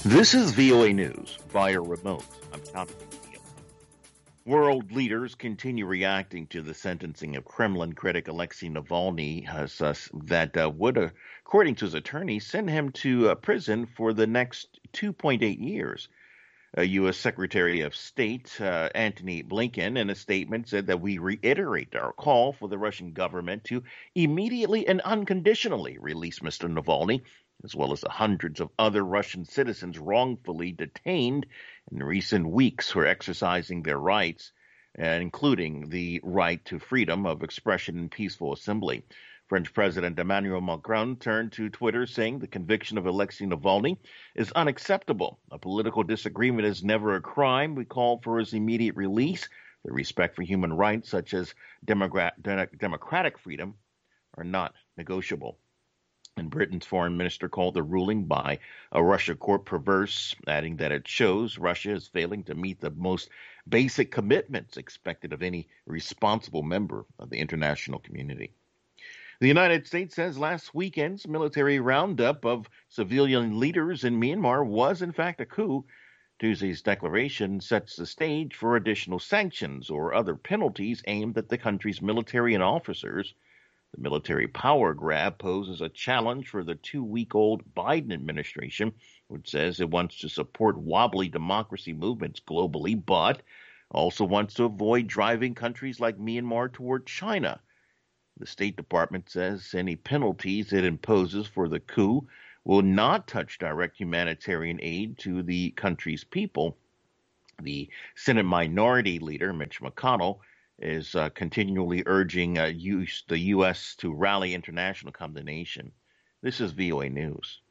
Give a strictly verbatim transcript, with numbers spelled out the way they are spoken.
This is V O A News via remote. I'm Tommy. World leaders continue reacting to the sentencing of Kremlin critic Alexei Navalny as, uh, that uh, would, uh, according to his attorney, send him to uh, prison for the next two point eight years. Uh, U S. Secretary of State uh, Antony Blinken, in a statement, said that we reiterate our call for the Russian government to immediately and unconditionally release Mister Navalny, as well as the hundreds of other Russian citizens wrongfully detained in recent weeks for exercising their rights, uh, including the right to freedom of expression and peaceful assembly. French President Emmanuel Macron turned to Twitter saying the conviction of Alexei Navalny is unacceptable. A political disagreement is never a crime. We call for his immediate release. The respect for human rights, such as democratic freedom, are not negotiable. And Britain's foreign minister called the ruling by a Russia court perverse, adding that it shows Russia is failing to meet the most basic commitments expected of any responsible member of the international community. The United States says last weekend's military roundup of civilian leaders in Myanmar was in fact a coup. Tuesday's declaration sets the stage for additional sanctions or other penalties aimed at the country's military and officers. The military power grab poses a challenge for the two-week-old Biden administration, which says it wants to support wobbly democracy movements globally, but also wants to avoid driving countries like Myanmar toward China. The State Department says any penalties it imposes for the coup will not touch direct humanitarian aid to the country's people. The Senate Minority Leader, Mitch McConnell, is uh, continually urging uh, use, the U S to rally international condemnation. This is V O A News.